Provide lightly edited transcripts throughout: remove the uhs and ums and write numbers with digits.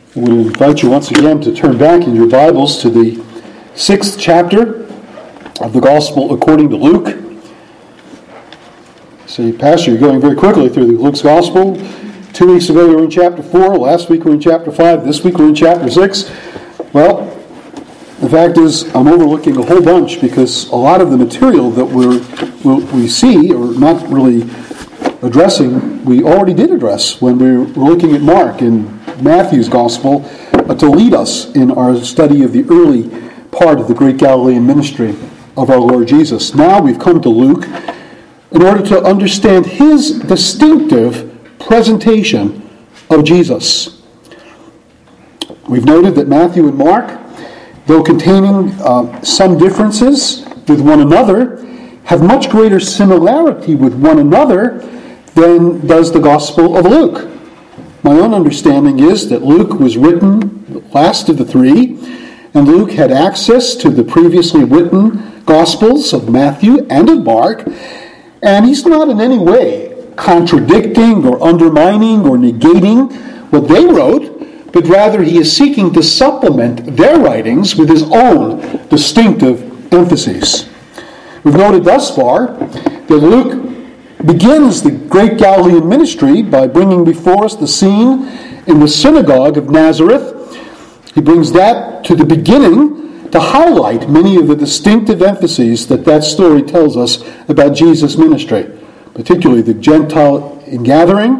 I would invite you once again to turn back in your Bibles to the 6th chapter of the Gospel according to Luke. So, Pastor, you're going very quickly through Luke's Gospel. 2 weeks ago we were in chapter 4, last week we were in chapter 5, this week we're in chapter 6. Well, the fact is I'm overlooking a whole bunch because a lot of the material that we see or not really addressing, we already did address when we were looking at Mark and Matthew's Gospel to lead us in our study of the early part of the great Galilean ministry of our Lord Jesus. Now we've come to Luke in order to understand his distinctive presentation of Jesus. We've noted that Matthew and Mark, though containing some differences with one another, have much greater similarity with one another than does the Gospel of Luke. My own understanding is that Luke was written the last of the three, and Luke had access to the previously written Gospels of Matthew and of Mark, and he's not in any way contradicting or undermining or negating what they wrote, but rather he is seeking to supplement their writings with his own distinctive emphases. We've noted thus far that Luke begins the great Galilean ministry by bringing before us the scene in the synagogue of Nazareth. He brings that to the beginning to highlight many of the distinctive emphases that story tells us about Jesus' ministry, particularly the Gentile ingathering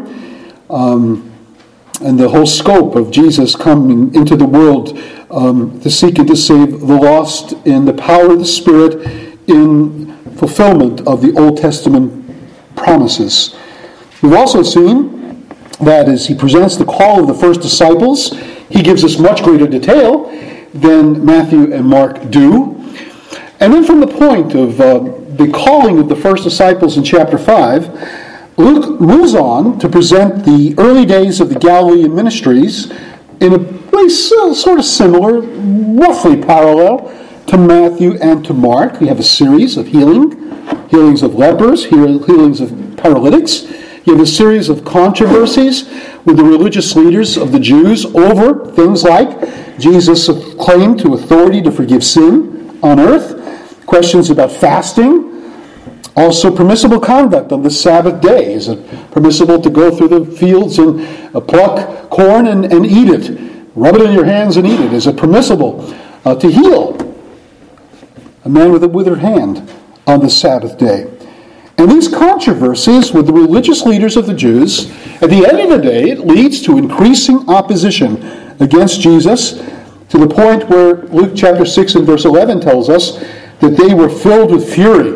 and the whole scope of Jesus coming into the world to seek and to save the lost in the power of the Spirit in fulfillment of the Old Testament promises. We've also seen that as he presents the call of the first disciples, he gives us much greater detail than Matthew and Mark do. And then from the point of the calling of the first disciples in chapter 5, Luke moves on to present the early days of the Galilean ministries in a way sort of similar, roughly parallel to Matthew and to Mark. We have a series of healings of lepers, healings of paralytics. You have a series of controversies with the religious leaders of the Jews over things like Jesus' claim to authority to forgive sin on earth, questions about fasting, also permissible conduct on the Sabbath day. Is it permissible to go through the fields and pluck corn and eat it? Rub it in your hands and eat it. Is it permissible to heal a man with a withered hand on the Sabbath day? And these controversies with the religious leaders of the Jews, at the end of the day, it leads to increasing opposition against Jesus to the point where Luke chapter 6 and verse 11 tells us that they were filled with fury.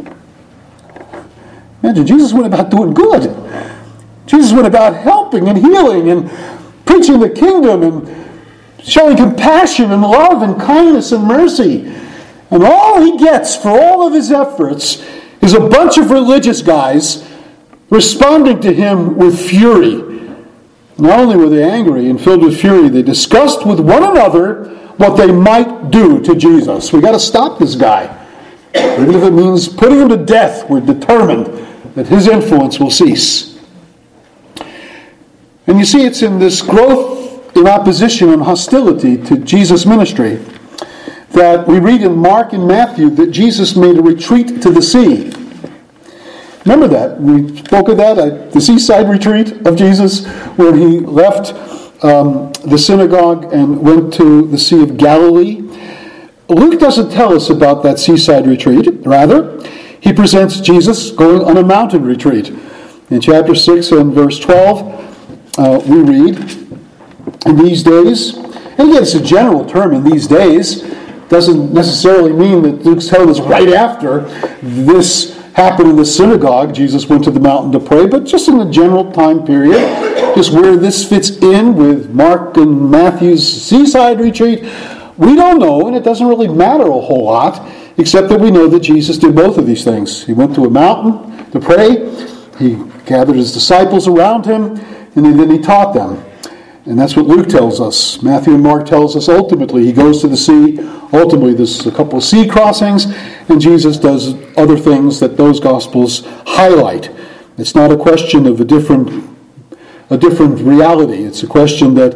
Imagine, Jesus went about doing good. Jesus went about helping and healing and preaching the kingdom and showing compassion and love and kindness and mercy. And all he gets for all of his efforts is a bunch of religious guys responding to him with fury. Not only were they angry and filled with fury, they discussed with one another what they might do to Jesus. We've got to stop this guy. Even if it means putting him to death, we're determined that his influence will cease. And you see, it's in this growth in opposition and hostility to Jesus' ministry that we read in Mark and Matthew that Jesus made a retreat to the sea. Remember that? We spoke of that at the seaside retreat of Jesus when he left the synagogue and went to the Sea of Galilee. Luke doesn't tell us about that seaside retreat. Rather, he presents Jesus going on a mountain retreat. In chapter 6 and verse 12, we read, in these days, and again it's a general term, in these days, doesn't necessarily mean that Luke's telling us right after this happened in the synagogue, Jesus went to the mountain to pray, but just in the general time period, just where this fits in with Mark and Matthew's seaside retreat, we don't know, and it doesn't really matter a whole lot, except that we know that Jesus did both of these things. He went to a mountain to pray, he gathered his disciples around him, and then he taught them. And that's what Luke tells us. Matthew and Mark tells us ultimately he goes to the sea. Ultimately there's a couple of sea crossings, and Jesus does other things that those Gospels highlight. It's not a question of a different reality. It's a question that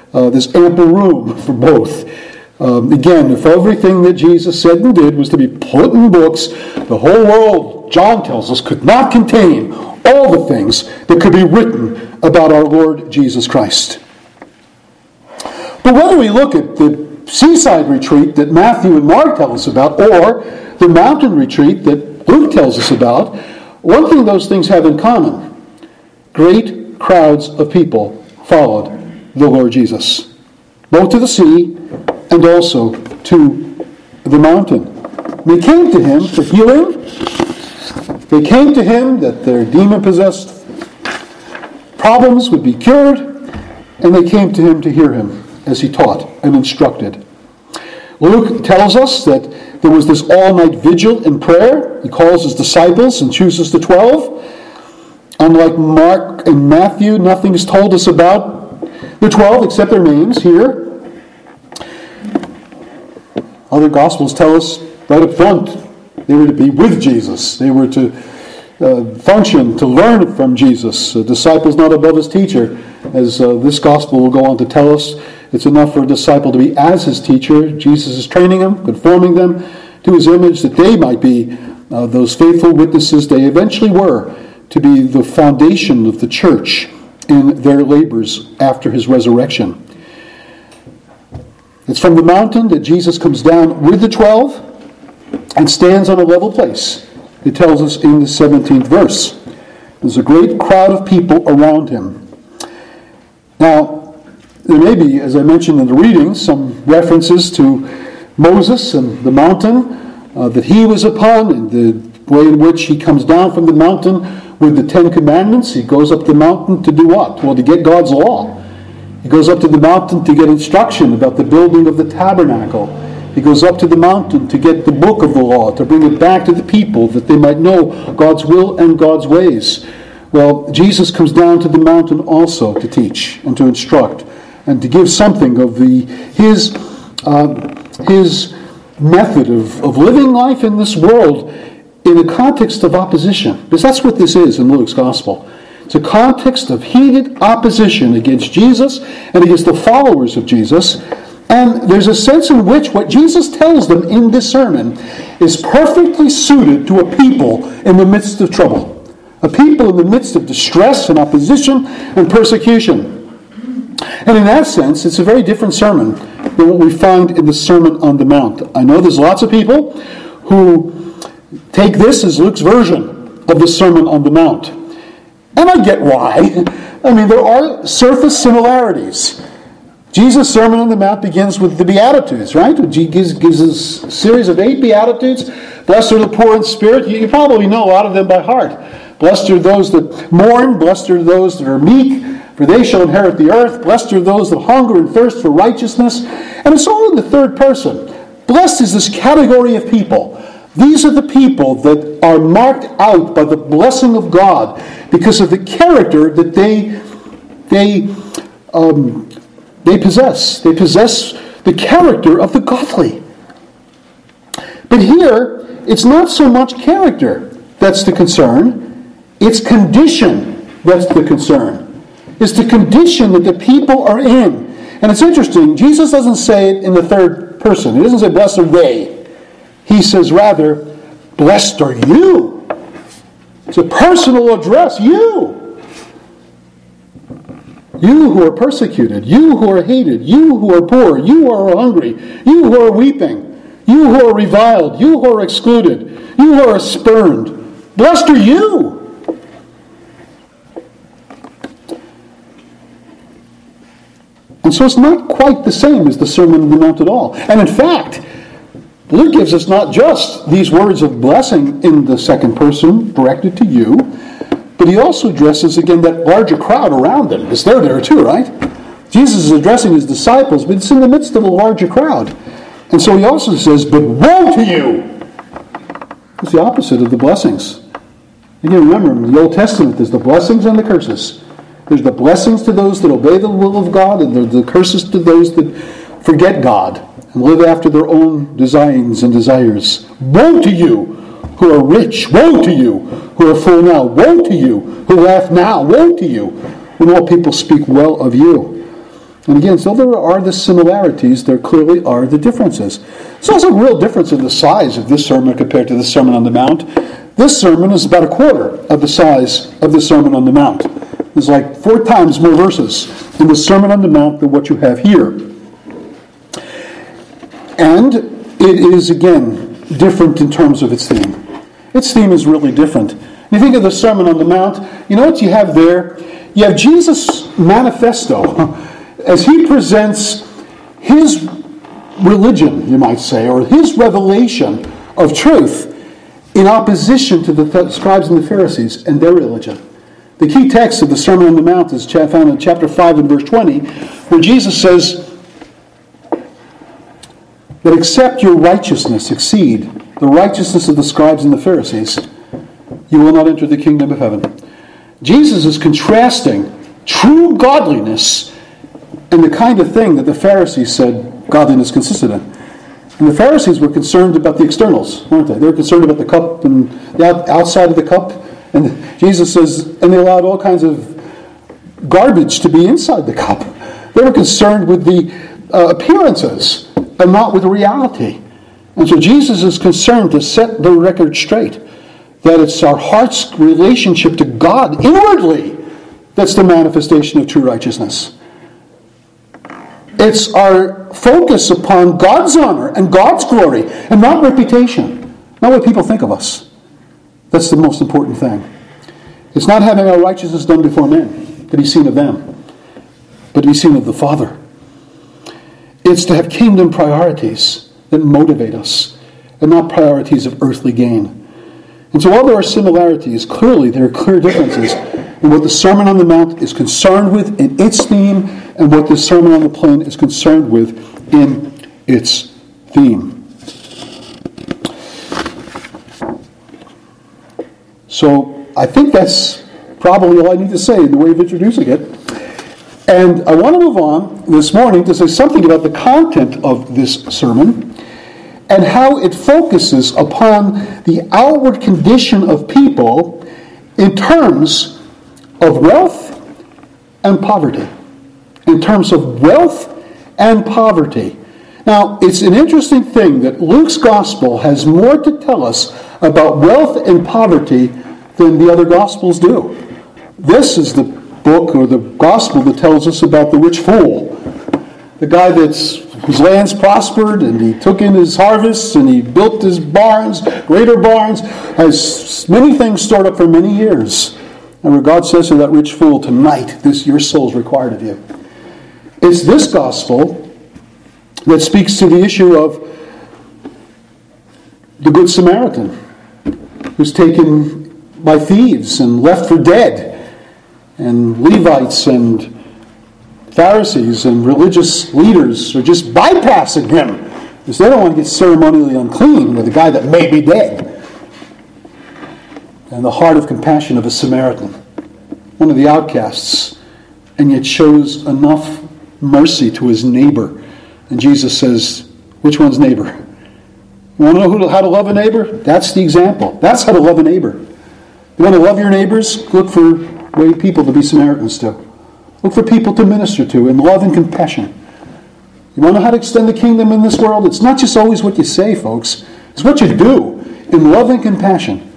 there's ample room for both. Again, if everything that Jesus said and did was to be put in books, the whole world, John tells us, could not contain all the things that could be written about our Lord Jesus Christ. But whether we look at the seaside retreat that Matthew and Mark tell us about, or the mountain retreat that Luke tells us about, one thing those things have in common: great crowds of people followed the Lord Jesus, both to the sea and also to the mountain. They came to him for healing. They came to him that their demon-possessed problems would be cured, and they came to him to hear him as he taught and instructed. Luke tells us that there was this all-night vigil in prayer. He calls his disciples and chooses the 12. Unlike Mark and Matthew, nothing is told us about the 12 except their names here. Other Gospels tell us right up front they were to be with Jesus. They were to function, to learn from Jesus. A disciple is not above his teacher. As this Gospel will go on to tell us, it's enough for a disciple to be as his teacher. Jesus is training them, conforming them to his image, that they might be those faithful witnesses they eventually were, to be the foundation of the church in their labors after his resurrection. It's from the mountain that Jesus comes down with the 12 and stands on a level place. It tells us in the 17th verse. There's a great crowd of people around him. Now, there may be, as I mentioned in the reading, some references to Moses and the mountain that he was upon, and the way in which he comes down from the mountain with the 10 Commandments. He goes up the mountain to do what? Well, to get God's law. He goes up to the mountain to get instruction about the building of the tabernacle. He goes up to the mountain to get the book of the law, to bring it back to the people that they might know God's will and God's ways. Well, Jesus comes down to the mountain also to teach and to instruct and to give something of his method of living life in this world in a context of opposition. Because that's what this is in Luke's Gospel. It's a context of heated opposition against Jesus and against the followers of Jesus. And there's a sense in which what Jesus tells them in this sermon is perfectly suited to a people in the midst of trouble. A people in the midst of distress and opposition and persecution. And in that sense, it's a very different sermon than what we find in the Sermon on the Mount. I know there's lots of people who take this as Luke's version of the Sermon on the Mount. And I get why. I mean, there are surface similarities. Jesus' Sermon on the Mount begins with the Beatitudes, right? He gives us a series of 8 Beatitudes. Blessed are the poor in spirit. You probably know a lot of them by heart. Blessed are those that mourn. Blessed are those that are meek, for they shall inherit the earth. Blessed are those that hunger and thirst for righteousness. And it's all in the third person. Blessed is this category of people. These are the people that are marked out by the blessing of God because of the character that they possess. They possess the character of the godly. But here, it's not so much character that's the concern. It's condition that's the concern. It's the condition that the people are in. And it's interesting, Jesus doesn't say it in the third person. He doesn't say, blessed are they. He says rather, blessed are you. It's a personal address. You. You who are persecuted. You who are hated. You who are poor. You who are hungry. You who are weeping. You who are reviled. You who are excluded. You who are spurned. Blessed are you. And so it's not quite the same as the Sermon on the Mount at all. And in fact, Luke gives us not just these words of blessing in the second person directed to you, but he also addresses again that larger crowd around them. Because they're there too, right? Jesus is addressing his disciples, but it's in the midst of a larger crowd. And so he also says, but woe to you! It's the opposite of the blessings. Again, remember, in the Old Testament, there's the blessings and the curses. There's the blessings to those that obey the will of God, and there's the curses to those that forget God and live after their own designs and desires. Woe to you who are rich. Woe to you who are full now. Woe to you who laugh now. Woe to you when all people speak well of you. And again, so there are the similarities, there clearly are the differences. There's also a real difference in the size of this sermon compared to the Sermon on the Mount. This sermon is about a quarter of the size of the Sermon on the Mount. There's like 4 times more verses in the Sermon on the Mount than what you have here. And it is, again, different in terms of its theme. Its theme is really different. You think of the Sermon on the Mount, you know what you have there? You have Jesus' manifesto as he presents his religion, you might say, or his revelation of truth in opposition to the scribes and the Pharisees and their religion. The key text of the Sermon on the Mount is found in chapter 5 and verse 20, where Jesus says that except your righteousness exceed the righteousness of the scribes and the Pharisees, you will not enter the kingdom of heaven. Jesus is contrasting true godliness and the kind of thing that the Pharisees said godliness consisted in. And the Pharisees were concerned about the externals, weren't they? They were concerned about the cup and the outside of the cup. And Jesus says, and they allowed all kinds of garbage to be inside the cup. They were concerned with the appearances and not with reality. And so Jesus is concerned to set the record straight, that it's our heart's relationship to God inwardly that's the manifestation of true righteousness. It's our focus upon God's honor and God's glory and not reputation, not what people think of us. That's the most important thing. It's not having our righteousness done before men, to be seen of them, but to be seen of the Father. It's to have kingdom priorities that motivate us and not priorities of earthly gain. And so while there are similarities, clearly there are clear differences in what the Sermon on the Mount is concerned with in its theme and what the Sermon on the Plain is concerned with in its theme. So I think that's probably all I need to say in the way of introducing it. And I want to move on this morning to say something about the content of this sermon and how it focuses upon the outward condition of people in terms of wealth and poverty. In terms of wealth and poverty. Now, it's an interesting thing that Luke's gospel has more to tell us about wealth and poverty than the other gospels do. This is the book or the gospel that tells us about the rich fool. The guy whose lands prospered and he took in his harvests and he built his barns, greater barns, has many things stored up for many years. And where God says to that rich fool, tonight, your soul is required of you. It's this gospel that speaks to the issue of the Good Samaritan, who's taken by thieves and left for dead, and Levites and Pharisees and religious leaders are just bypassing him because they don't want to get ceremonially unclean with a guy that may be dead. And the heart of compassion of a Samaritan, one of the outcasts, and yet shows enough mercy to his neighbor. And Jesus says, which one's neighbor? You want to know how to love a neighbor? That's the example. That's how to love a neighbor. You want to love your neighbors? Look for people to be Samaritans to. Look for people to minister to in love and compassion. You want to know how to extend the kingdom in this world? It's not just always what you say, folks. It's what you do in love and compassion.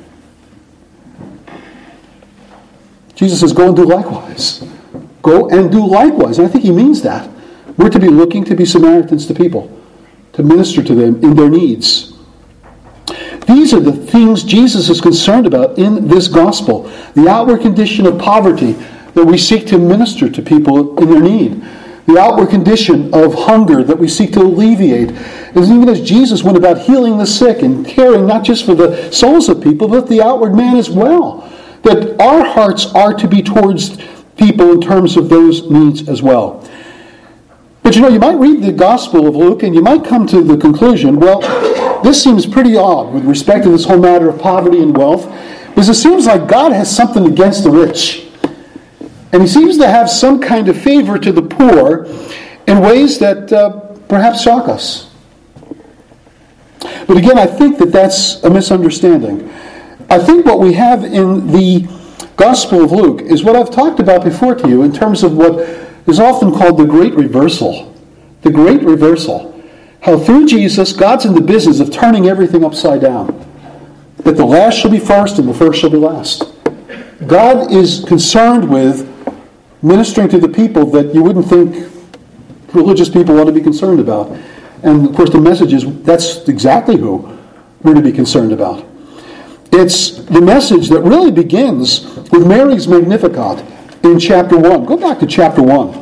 Jesus says, go and do likewise. Go and do likewise. And I think he means that. We're to be looking to be Samaritans to people, to minister to them in their needs. These are the things Jesus is concerned about in this gospel. The outward condition of poverty that we seek to minister to people in their need. The outward condition of hunger that we seek to alleviate. And even as Jesus went about healing the sick and caring not just for the souls of people, but the outward man as well. That our hearts are to be towards people in terms of those needs as well. But you might read the Gospel of Luke and you might come to the conclusion, well, this seems pretty odd with respect to this whole matter of poverty and wealth, because it seems like God has something against the rich. And he seems to have some kind of favor to the poor in ways that perhaps shock us. But again, I think that that's a misunderstanding. I think what we have in the Gospel of Luke is what I've talked about before to you in terms of what is often called the Great Reversal. The Great Reversal. How through Jesus, God's in the business of turning everything upside down. That the last shall be first and the first shall be last. God is concerned with ministering to the people that you wouldn't think religious people ought to be concerned about. And of course the message is that's exactly who we're to be concerned about. It's the message that really begins with Mary's Magnificat in chapter 1. Go back to chapter 1.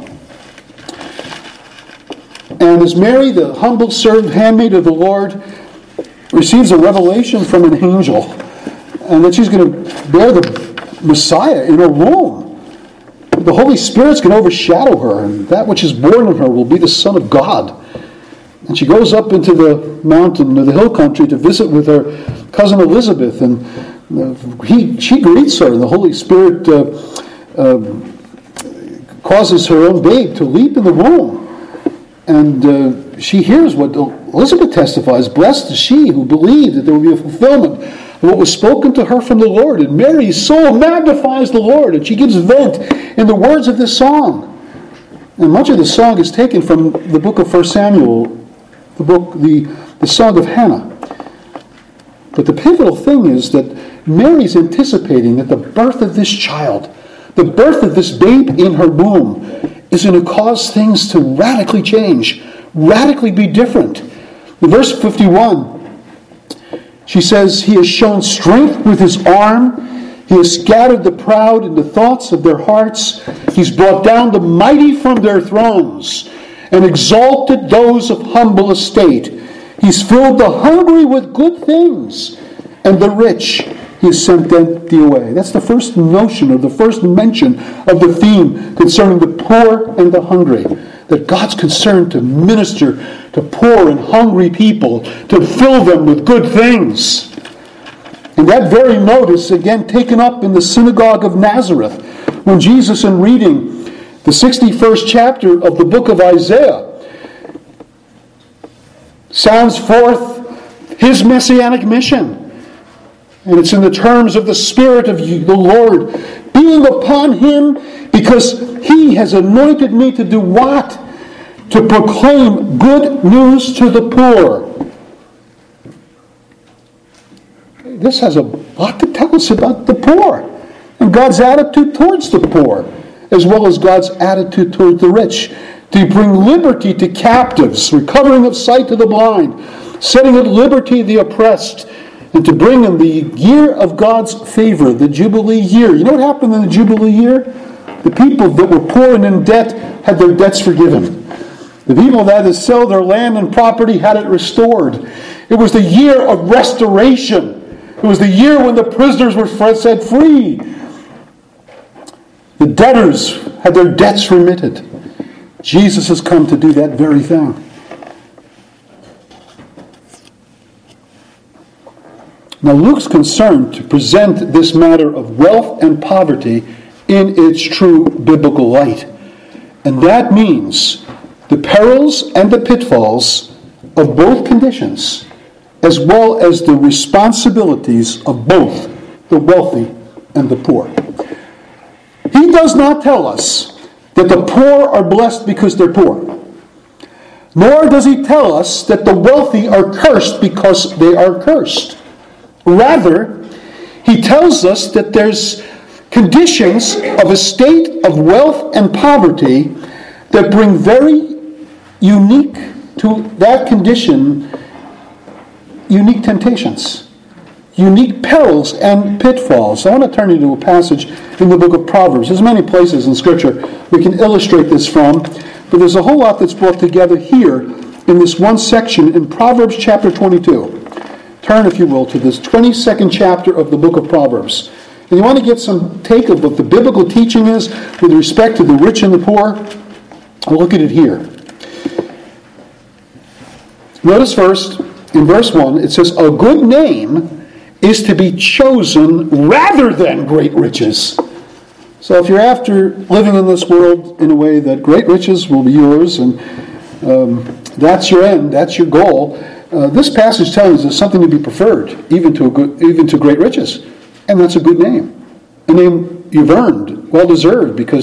And as Mary, the humble servant, handmaid of the Lord, receives a revelation from an angel, and that she's going to bear the Messiah in her womb, the Holy Spirit's going to overshadow her, and that which is born in her will be the Son of God. And she goes up into the mountain, or the hill country, to visit with her cousin Elizabeth, and she greets her, and the Holy Spirit causes her own babe to leap in the womb. And she hears what Elizabeth testifies, blessed is she who believed that there would be a fulfillment of what was spoken to her from the Lord. And Mary's soul magnifies the Lord, and she gives vent in the words of this song. And much of the song is taken from the book of 1 Samuel, the song of Hannah. But the pivotal thing is that Mary's anticipating that the birth of this child, the birth of this babe in her womb, is going to cause things to radically change, radically be different. In verse 51, she says, He has shown strength with His arm. He has scattered the proud in the thoughts of their hearts. He's brought down the mighty from their thrones and exalted those of humble estate. He's filled the hungry with good things, and the rich He has sent empty away. That's the first notion, or the first mention of the theme concerning the poor and the hungry. That God's concerned to minister to poor and hungry people, to fill them with good things. And that very note is again taken up in the synagogue of Nazareth, when Jesus, in reading the 61st chapter of the book of Isaiah, sounds forth His messianic mission. And it's in the terms of the Spirit of the Lord being upon Him, because He has anointed me to do what? To proclaim good news to the poor. This has a lot to tell us about the poor and God's attitude towards the poor, as well as God's attitude toward the rich. To bring liberty to captives, recovering of sight to the blind, setting at liberty the oppressed, and to bring in the year of God's favor, the Jubilee year. You know what happened in the Jubilee year? The people that were poor and in debt had their debts forgiven. The people that had to sell their land and property had it restored. It was the year of restoration. It was the year when the prisoners were set free. The debtors had their debts remitted. Jesus has come to do that very thing. Now Luke's concerned to present this matter of wealth and poverty in its true biblical light. And that means the perils and the pitfalls of both conditions, as well as the responsibilities of both the wealthy and the poor. He does not tell us that the poor are blessed because they're poor. Nor does he tell us that the wealthy are cursed because they are cursed. Rather, he tells us that there's conditions of a state of wealth and poverty that bring very unique to that condition, unique temptations, unique perils and pitfalls. I want to turn you to a passage in the book of Proverbs. There's many places in Scripture we can illustrate this from, but there's a whole lot that's brought together here in this one section in Proverbs chapter 22. Turn, if you will, to this 22nd chapter of the book of Proverbs. And you want to get some take of what the biblical teaching is with respect to the rich and the poor? I'll look at it here. Notice first, in verse 1, it says, a good name is to be chosen rather than great riches. So if you're after living in this world in a way that great riches will be yours, and that's your end, that's your goal, this passage tells us there's something to be preferred, even to great riches. And that's a good name. A name you've earned, well-deserved, because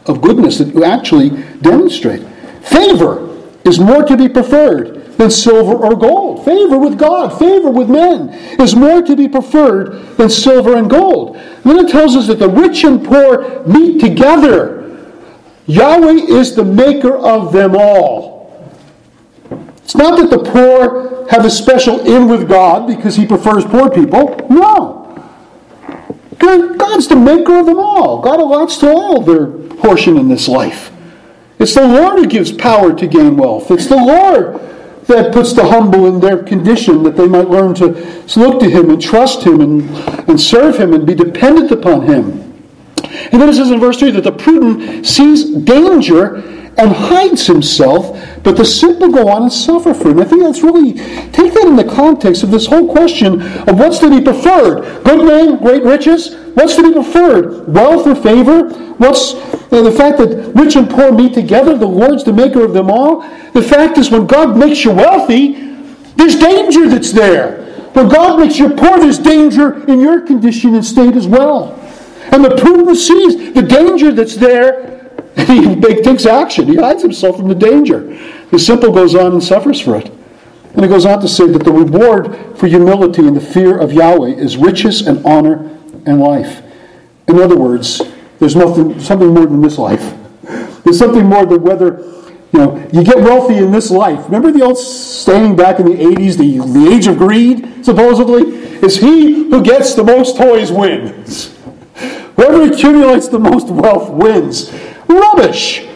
of goodness that you actually demonstrate. Favor is more to be preferred than silver or gold. Favor with God, favor with men is more to be preferred than silver and gold. And then it tells us that the rich and poor meet together. Yahweh is the maker of them all. It's not that the poor have a special in with God because he prefers poor people. No. God's the maker of them all. God allots to all their portion in this life. It's the Lord who gives power to gain wealth. It's the Lord that puts the humble in their condition that they might learn to look to him and trust him and serve him and be dependent upon him. And then it says in verse 3 that the prudent sees danger and hides himself, but the simple go on and suffer for him. I think that's really, take that in the context of this whole question of what's to be preferred. Good name, great riches. What's to be preferred? Wealth or favor? What's the fact that rich and poor meet together? The Lord's the maker of them all. The fact is when God makes you wealthy, there's danger that's there. When God makes you poor, there's danger in your condition and state as well. And the prudent sees the danger that's there, and he takes action. He hides himself from the danger. The simple goes on and suffers for it. And it goes on to say that the reward for humility and the fear of Yahweh is riches and honor and life. In other words, there's something more than this life. There's something more than whether you get wealthy in this life. Remember the old saying back in the 80s, the age of greed, supposedly? Is he who gets the most toys wins. Whoever accumulates the most wealth wins. Rubbish!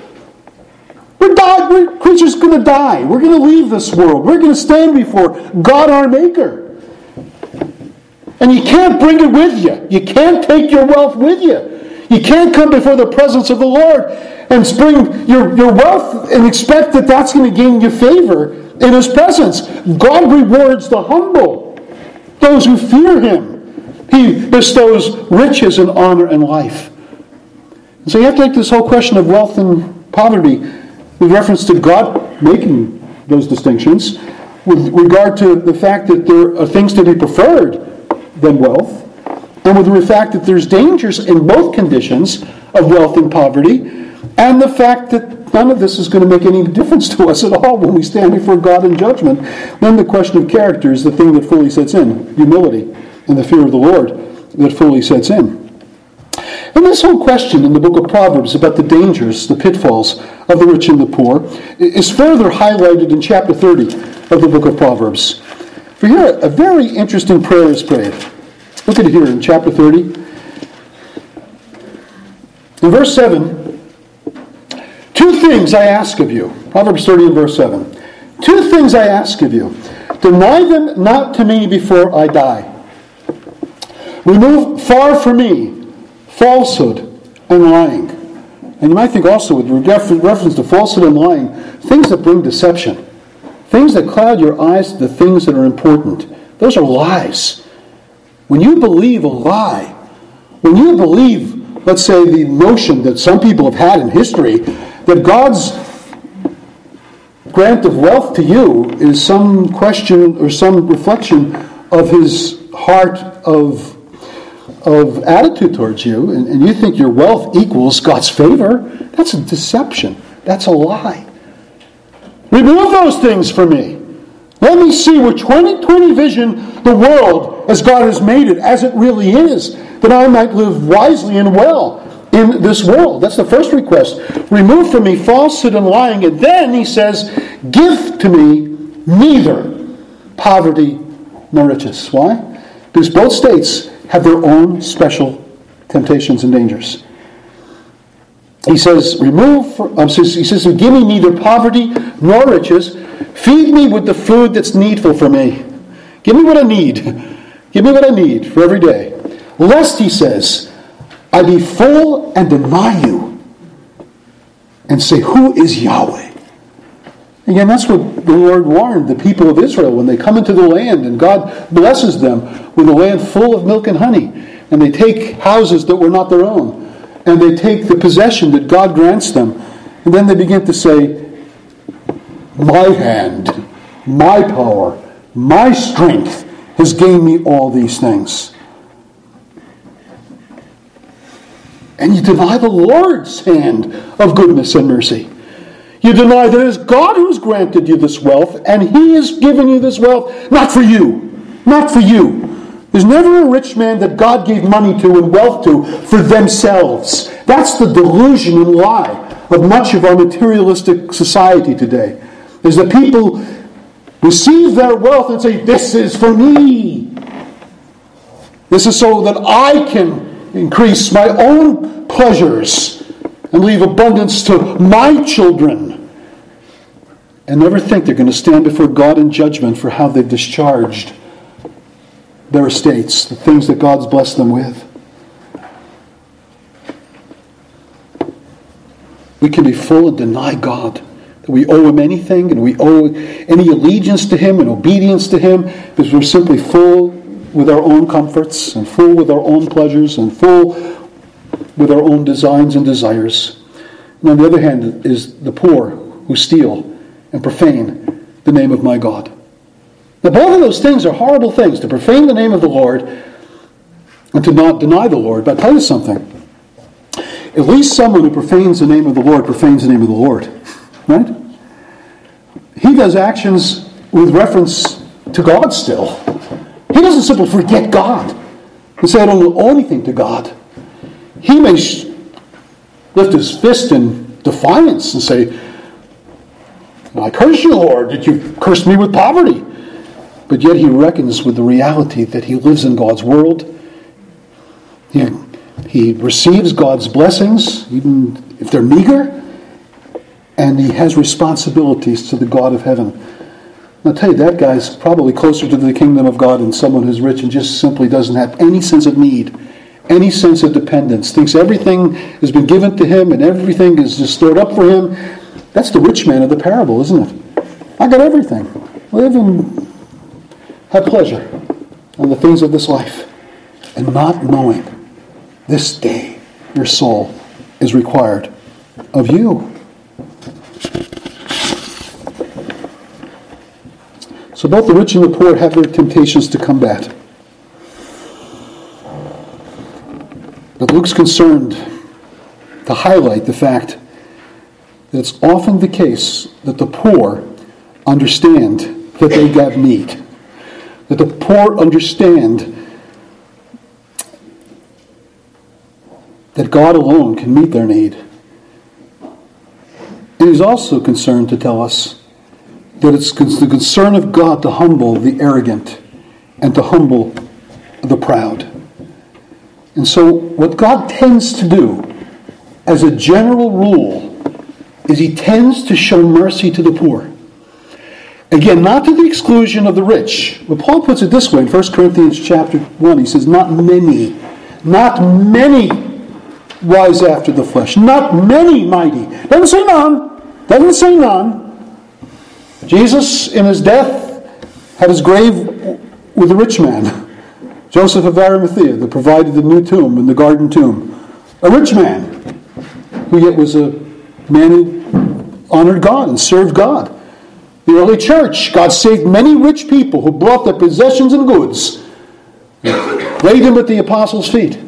We're creatures going to die. We're going to leave this world. We're going to stand before God our Maker. And you can't bring it with you. You can't take your wealth with you. You can't come before the presence of the Lord and bring your wealth and expect that that's going to gain you favor in His presence. God rewards the humble, those who fear Him. He bestows riches and honor and life. And so you have to take this whole question of wealth and poverty with reference to God making those distinctions, with regard to the fact that there are things to be preferred than wealth, and with the fact that there's dangers in both conditions of wealth and poverty, and the fact that none of this is going to make any difference to us at all when we stand before God in judgment. Then the question of character is the thing that fully sets in, humility and the fear of the Lord that fully sets in. And this whole question in the book of Proverbs about the dangers, the pitfalls of the rich and the poor, is further highlighted in chapter 30 of the book of Proverbs. For here, a very interesting prayer is prayed. Look at it here in chapter 30. In verse 7, 2 things I ask of you. Proverbs 30 and verse 7. 2 things I ask of you. Deny them not to me before I die. Remove far from me falsehood and lying. And you might think also, with reference to falsehood and lying, things that bring deception. Things that cloud your eyes to the things that are important. Those are lies. When you believe a lie, when you believe, let's say, the notion that some people have had in history, that God's grant of wealth to you is some question or some reflection of His heart of attitude towards you, and you think your wealth equals God's favor, that's a deception. That's a lie. Remove those things from me. Let me see with 20/20 vision the world as God has made it, as it really is, that I might live wisely and well in this world. That's the first request. Remove from me falsehood and lying. And then he says, give to me neither poverty nor riches. Why? Because both states have their own special temptations and dangers. He says, give me neither poverty nor riches. Feed me with the food that's needful for me. Give me what I need. Give me what I need for every day. Lest, he says, I be full and deny you and say, who is Yahweh? Again, that's what the Lord warned the people of Israel when they come into the land and God blesses them with a land full of milk and honey. And they take houses that were not their own. And they take the possession that God grants them. And then they begin to say, my hand, my power, my strength has gained me all these things. And you deny the Lord's hand of goodness and mercy. You deny that it is God who has granted you this wealth, and He has given you this wealth not for you. Not for you. There's never a rich man that God gave money to and wealth to for themselves. That's the delusion and lie of much of our materialistic society today. Is that people receive their wealth and say, this is for me. This is so that I can increase my own pleasures and leave abundance to my children. And never think they're going to stand before God in judgment for how they've discharged their estates, the things that God's blessed them with. We can be full and deny God, that we owe Him anything and we owe any allegiance to Him and obedience to Him, because we're simply full with our own comforts and full with our own pleasures and full with our own designs and desires. And on the other hand is the poor who steal and profane the name of my God. Now, both of those things are horrible things, to profane the name of the Lord and to not deny the Lord. But I'll tell you something. At least someone who profanes the name of the Lord profanes the name of the Lord. Right? He does actions with reference to God still. He doesn't simply forget God and say, I don't owe anything to God. He may lift his fist in defiance and say, I curse you, Lord, that you've cursed me with poverty. But yet he reckons with the reality that he lives in God's world. He receives God's blessings, even if they're meager, and he has responsibilities to the God of heaven. And I'll tell you, that guy's probably closer to the kingdom of God than someone who's rich and just simply doesn't have any sense of need, any sense of dependence, thinks everything has been given to him and everything is just stored up for him. That's the rich man of the parable, isn't it? I got everything. Live and have pleasure on the things of this life, and not knowing this day your soul is required of you. So both the rich and the poor have their temptations to combat. But Luke's concerned to highlight the fact that it's often the case that the poor understand that they got need. That the poor understand that God alone can meet their need. And he's also concerned to tell us that it's the concern of God to humble the arrogant and to humble the proud. And so what God tends to do, as a general rule, is He tends to show mercy to the poor. Again, not to the exclusion of the rich. But Paul puts it this way in 1 Corinthians chapter 1. He says, not many rise after the flesh. Not many mighty. Doesn't say none. Doesn't say none. Jesus, in His death, had His grave with a rich man. Joseph of Arimathea, that provided the new tomb and the garden tomb. A rich man, who yet was a man who honored God and served God. The early church, God saved many rich people who brought their possessions and goods, laid them at the apostles' feet.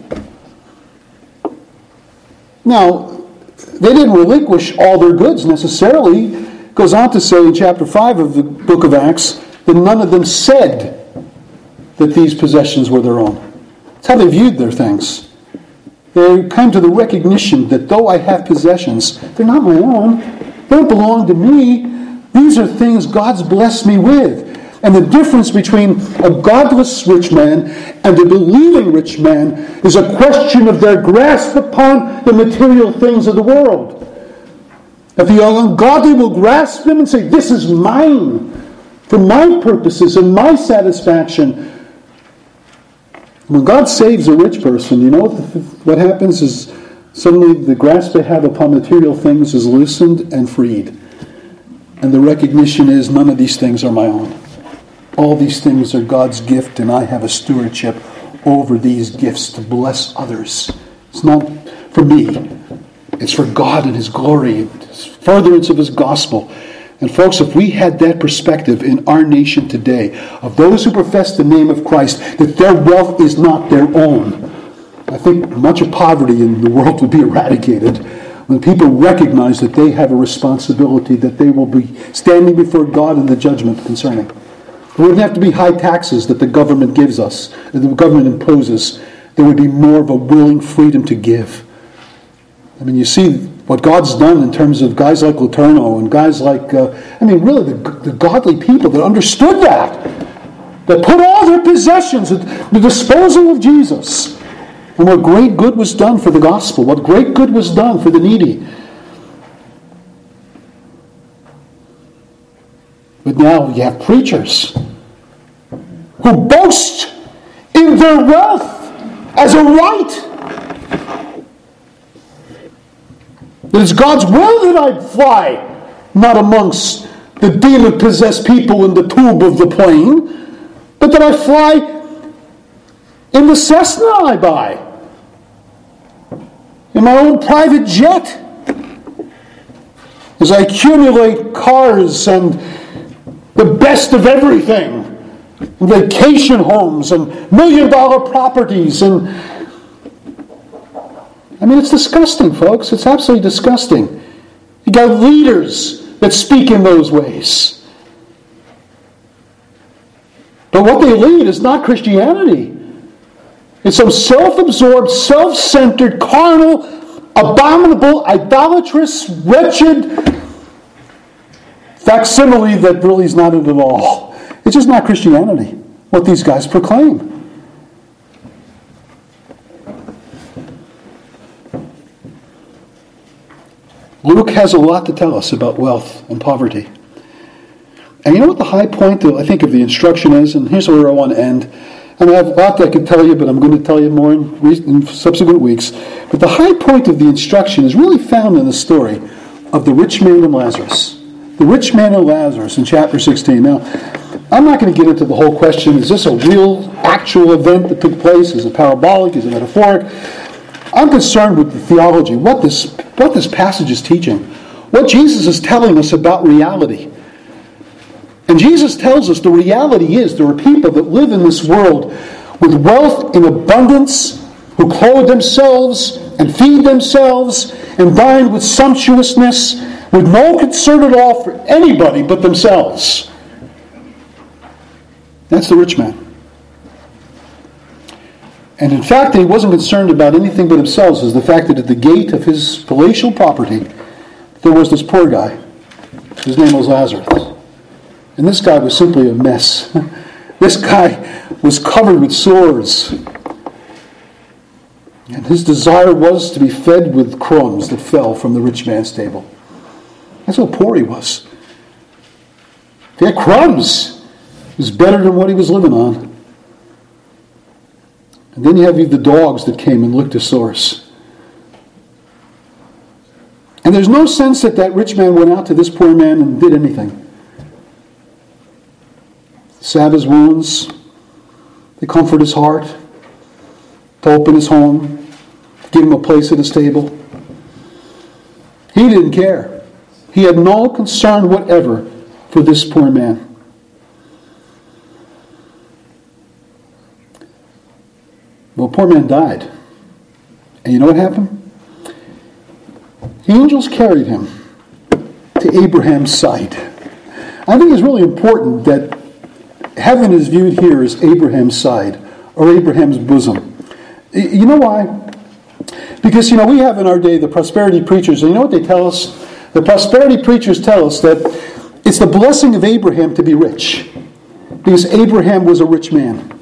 Now, they didn't relinquish all their goods necessarily. It goes on to say in chapter 5 of the book of Acts that none of them said that these possessions were their own. That's how they viewed their things. They came to the recognition that though I have possessions, they're not my own. They don't belong to me. These are things God's blessed me with. And the difference between a godless rich man and a believing rich man is a question of their grasp upon the material things of the world. If the ungodly will grasp them and say, this is mine, for my purposes and my satisfaction. When God saves a rich person, you know what happens is suddenly the grasp they have upon material things is loosened and freed. And the recognition is none of these things are my own. All these things are God's gift, and I have a stewardship over these gifts to bless others. It's not for me. It's for God and His glory, His furtherance of His gospel. And folks, if we had that perspective in our nation today, of those who profess the name of Christ, that their wealth is not their own, I think much of poverty in the world would be eradicated when people recognize that they have a responsibility, that they will be standing before God in the judgment concerning. There wouldn't have to be high taxes that the government gives us, that the government imposes. There would be more of a willing freedom to give. I mean, you see what God's done in terms of guys like Letourneau and guys like, really the godly people that understood that put all their possessions at the disposal of Jesus. And what great good was done for the gospel, what great good was done for the needy. But now you have preachers who boast in their wealth as a right. That it's God's will that I fly, not amongst the demon-possessed people in the tube of the plane, but that I fly in the Cessna I buy, in my own private jet, as I accumulate cars and the best of everything, vacation homes and $1 million properties. And it's disgusting, folks. It's absolutely disgusting. You got leaders that speak in those ways. But what they lead is not Christianity. It's some self-absorbed, self-centered, carnal, abominable, idolatrous, wretched facsimile that really is not it at all. It's just not Christianity, what these guys proclaim. Luke has a lot to tell us about wealth and poverty. And you know what the high point, I think, of the instruction is? And here's where I want to end. And I have a lot that I could tell you, but I'm going to tell you more in subsequent weeks. But the high point of the instruction is really found in the story of the rich man and Lazarus. The rich man and Lazarus in chapter 16. Now, I'm not going to get into the whole question, is this a real, actual event that took place? Is it parabolic? Is it metaphoric? I'm concerned with the theology, what this passage is teaching, what Jesus is telling us about reality. And Jesus tells us the reality is there are people that live in this world with wealth in abundance, who clothe themselves and feed themselves and dine with sumptuousness, with no concern at all for anybody but themselves. That's the rich man. And in fact, he wasn't concerned about anything but himself, is the fact that at the gate of his palatial property, there was this poor guy. His name was Lazarus. And this guy was simply a mess. This guy was covered with sores. And his desire was to be fed with crumbs that fell from the rich man's table. That's how poor he was. If he had crumbs, it was better than what he was living on. And then you have the dogs that came and licked his sores. And there's no sense that rich man went out to this poor man and did anything. Salve his wounds, to comfort his heart, to open his home, to give him a place at his table. He didn't care. He had no concern whatever for this poor man. Well, poor man died. And you know what happened? Angels carried him to Abraham's side. I think it's really important that heaven is viewed here as Abraham's side, or Abraham's bosom. You know why? Because, we have in our day the prosperity preachers, and you know what they tell us? The prosperity preachers tell us that it's the blessing of Abraham to be rich, because Abraham was a rich man.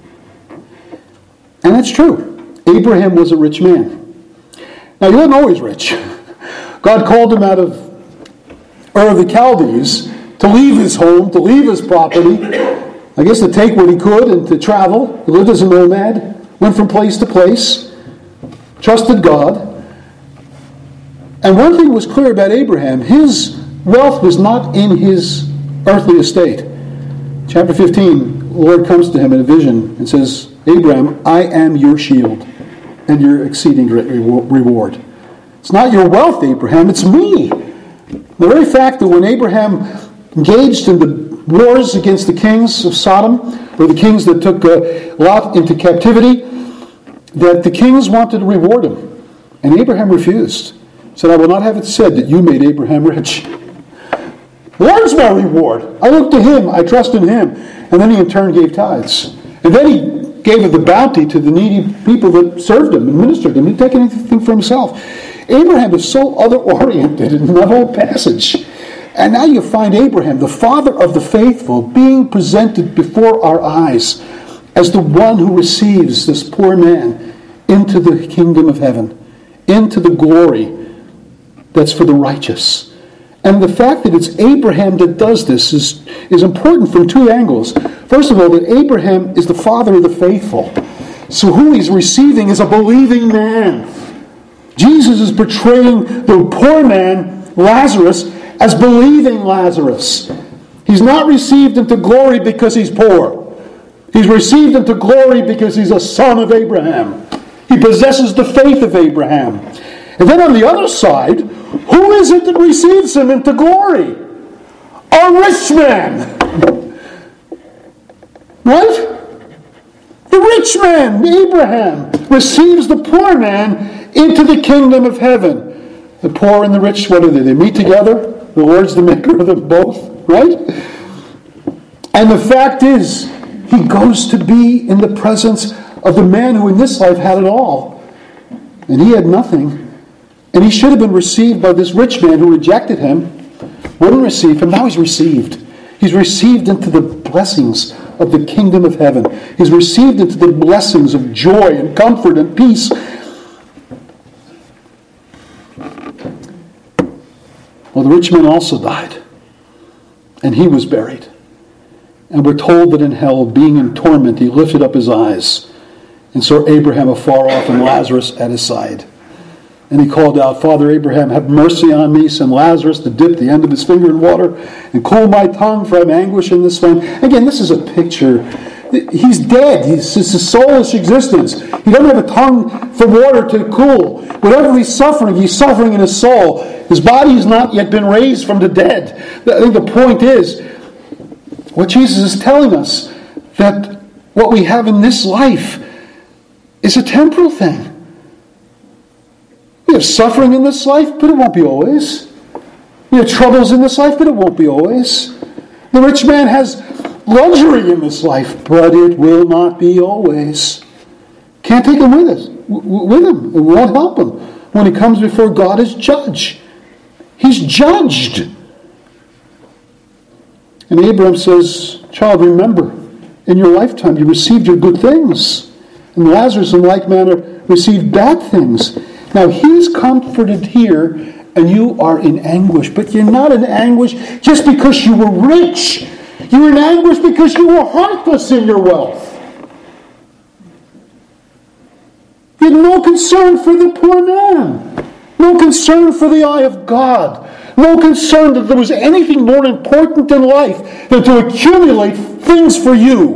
And that's true. Abraham was a rich man. Now, he wasn't always rich. God called him out of Ur of the Chaldees to leave his home, to leave his property, I guess to take what he could and to travel. He lived as a nomad, went from place to place, trusted God. And one thing was clear about Abraham, his wealth was not in his earthly estate. Chapter 15, the Lord comes to him in a vision and says, Abraham, I am your shield and your exceeding great reward. It's not your wealth, Abraham, it's me. The very fact that when Abraham engaged in the wars against the kings of Sodom, or the kings that took Lot into captivity, that the kings wanted to reward him, and Abraham refused. He said, I will not have it said that you made Abraham rich. The Lord's my reward. I look to him, I trust in him. And then he in turn gave tithes. And then he gave of the bounty to the needy people that served him and ministered him. He didn't take anything for himself. Abraham is so other-oriented in that whole passage. And now you find Abraham, the father of the faithful, being presented before our eyes as the one who receives this poor man into the kingdom of heaven, into the glory that's for the righteous. And the fact that it's Abraham that does this is important from two angles. First of all, that Abraham is the father of the faithful. So who he's receiving is a believing man. Jesus is portraying the poor man, Lazarus, as believing Lazarus. He's not received into glory because he's poor. He's received into glory because he's a son of Abraham. He possesses the faith of Abraham. And then on the other side, who is it that receives him into glory? A rich man. Right? The rich man, Abraham, receives the poor man into the kingdom of heaven. The poor and the rich, what are they? They meet together. The Lord's the maker of them both. Right? And the fact is, he goes to be in the presence of the man who in this life had it all. And he had nothing. And he should have been received by this rich man who rejected him, wouldn't receive him. Now he's received. He's received into the blessings of the kingdom of heaven. He's received into the blessings of joy and comfort and peace. Well, the rich man also died. And he was buried. And we're told that in hell, being in torment, he lifted up his eyes and saw Abraham afar off and Lazarus at his side. And he called out, Father Abraham, have mercy on me. Send Lazarus to dip the end of his finger in water and cool my tongue, for I'm anguish in this flame. Again, this is a picture. He's dead. It's a soulless existence. He doesn't have a tongue for water to cool. Whatever he's suffering in his soul. His body has not yet been raised from the dead. I think the point is, what Jesus is telling us, that what we have in this life is a temporal thing. We have suffering in this life, but it won't be always. We have troubles in this life, but it won't be always. The rich man has luxury in this life, but it will not be always. Can't take him with him. It won't help him when he comes before God as judge. He's judged. And Abraham says, child, remember, in your lifetime you received your good things. And Lazarus in like manner received bad things. Now he's comforted here and you are in anguish. But you're not in anguish just because you were rich. You're in anguish because you were heartless in your wealth. You had no concern for the poor man. No concern for the eye of God. No concern that there was anything more important in life than to accumulate things for you.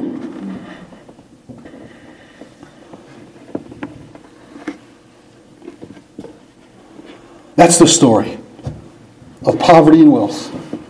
That's the story of poverty and wealth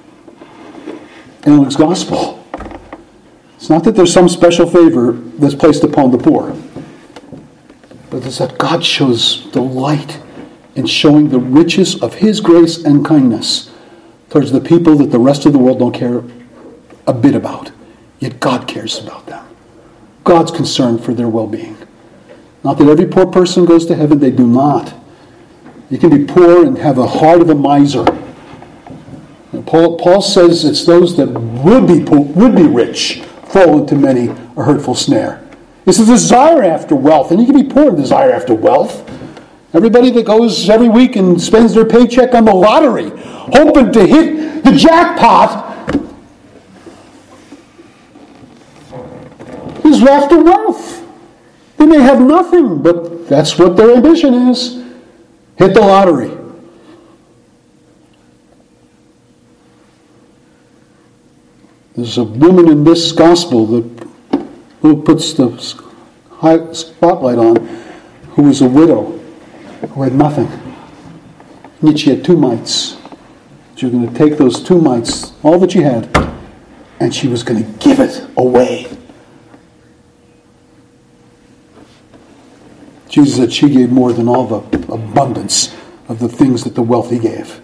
in Luke's gospel. It's not that there's some special favor that's placed upon the poor, but it's that God shows delight in showing the riches of His grace and kindness towards the people that the rest of the world don't care a bit about. Yet God cares about them. God's concerned for their well-being. Not that every poor person goes to heaven. They do not. You can be poor and have a heart of a miser. And Paul says it's those that would be rich fall into many a hurtful snare. It's a desire after wealth, and you can be poor and desire after wealth. Everybody that goes every week and spends their paycheck on the lottery, hoping to hit the jackpot, is after wealth. They may have nothing, but that's what their ambition is. Hit the lottery. There's a woman in this gospel that Luke puts the high spotlight on, who was a widow, who had nothing. And yet she had 2 mites. She was going to take those 2 mites, all that she had, and she was going to give it away. Jesus said she gave more than all the abundance of the things that the wealthy gave.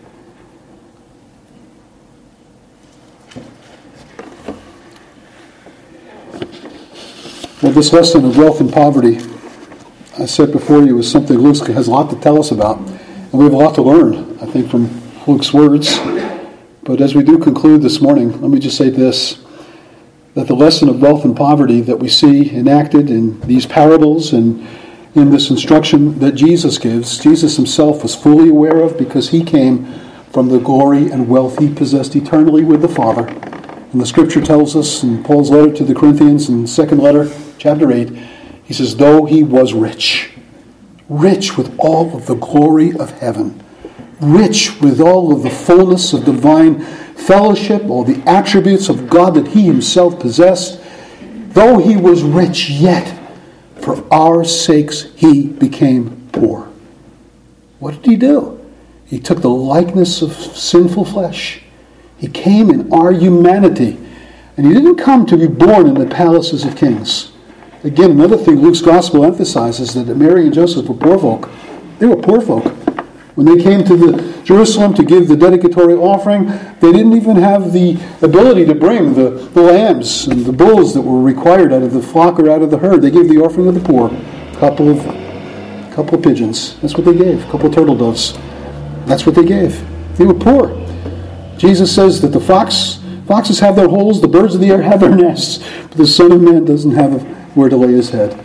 Well, this lesson of wealth and poverty, I said before you, is something Luke has a lot to tell us about. And we have a lot to learn, I think, from Luke's words. But as we do conclude this morning, let me just say this, that the lesson of wealth and poverty that we see enacted in these parables and in this instruction that Jesus gives, Jesus himself was fully aware of because he came from the glory and wealth he possessed eternally with the Father. And the scripture tells us in Paul's letter to the Corinthians in 2nd letter, chapter 8, he says, though he was rich with all of the glory of heaven, rich with all of the fullness of divine fellowship, all the attributes of God that he himself possessed, though he was rich, yet for our sakes he became poor. What did he do? He took the likeness of sinful flesh. He came in our humanity. And he didn't come to be born in the palaces of kings. Again, another thing Luke's gospel emphasizes that Mary and Joseph were poor folk. They were poor folk. When they came to Jerusalem to give the dedicatory offering, they didn't even have the ability to bring the lambs and the bulls that were required out of the flock or out of the herd. They gave the offering of the poor. A couple of pigeons. That's what they gave. A couple of turtle doves. That's what they gave. They were poor. Jesus says that the foxes have their holes, the birds of the air have their nests, but the Son of Man doesn't have where to lay his head.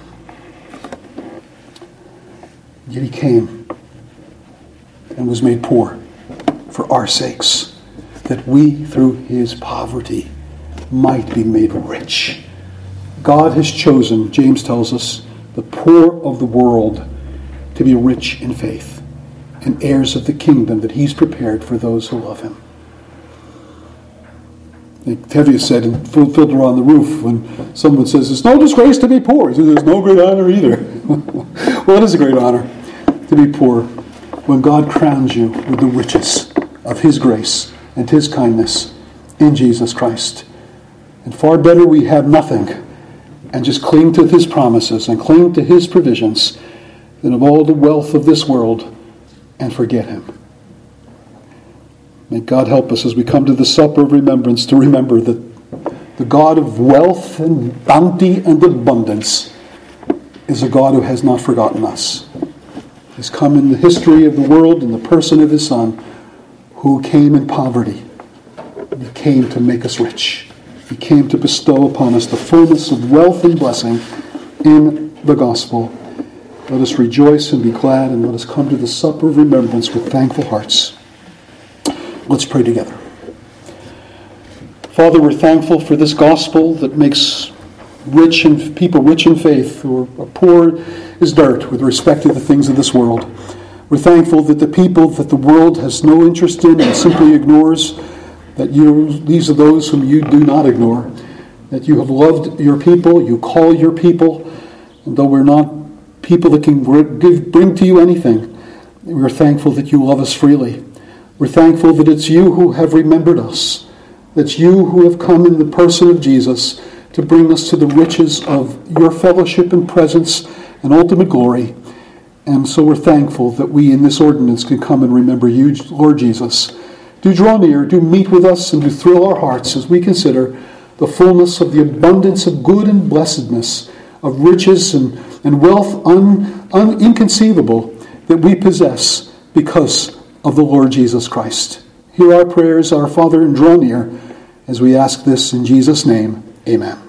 Yet he came and was made poor for our sakes, that we, through his poverty, might be made rich. God has chosen, James tells us, the poor of the world to be rich in faith and heirs of the kingdom that he's prepared for those who love him. Tevye said in Fiddler on the Roof, when someone says, it's no disgrace to be poor, he says, there's no great honor either. Well, it is a great honor to be poor when God crowns you with the riches of his grace and his kindness in Jesus Christ. And far better we have nothing and just cling to his promises and cling to his provisions than of all the wealth of this world and forget him. May God help us as we come to the supper of remembrance to remember that the God of wealth and bounty and abundance is a God who has not forgotten us. He's come in the history of the world in the person of his Son, who came in poverty. He came to make us rich. He came to bestow upon us the fullness of wealth and blessing in the gospel. Let us rejoice and be glad, and let us come to the supper of remembrance with thankful hearts. Let's pray together. Father, we're thankful for this gospel that makes people rich in faith who are poor as dirt with respect to the things of this world. We're thankful that the people that the world has no interest in and simply ignores, that these are those whom you do not ignore, that you have loved your people, you call your people, and though we're not people that can bring to you anything, we're thankful that you love us freely. We're thankful that it's you who have remembered us. That's you who have come in the person of Jesus to bring us to the riches of your fellowship and presence and ultimate glory. And so we're thankful that we in this ordinance can come and remember you, Lord Jesus. Do draw near, do meet with us, and do thrill our hearts as we consider the fullness of the abundance of good and blessedness, of riches and wealth inconceivable that we possess because of the Lord Jesus Christ. Hear our prayers, our Father, and draw near as we ask this in Jesus' name. Amen.